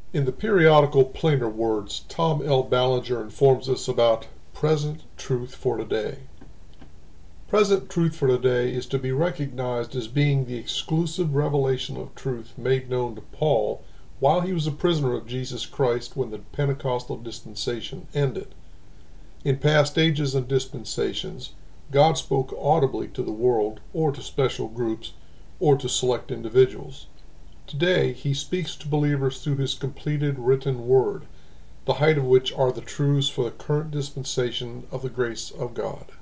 In the periodical Plainer Words, Tom L. Ballinger informs us about present truth for today. Present truth for today is to be recognized as being the exclusive revelation of truth made known to Paul while he was a prisoner of Jesus Christ when the Pentecostal dispensation ended. In past ages and dispensations, God spoke audibly to the world, or to special groups, or to select individuals. Today, he speaks to believers through his completed written word, the height of which are the truths for the current dispensation of the grace of God.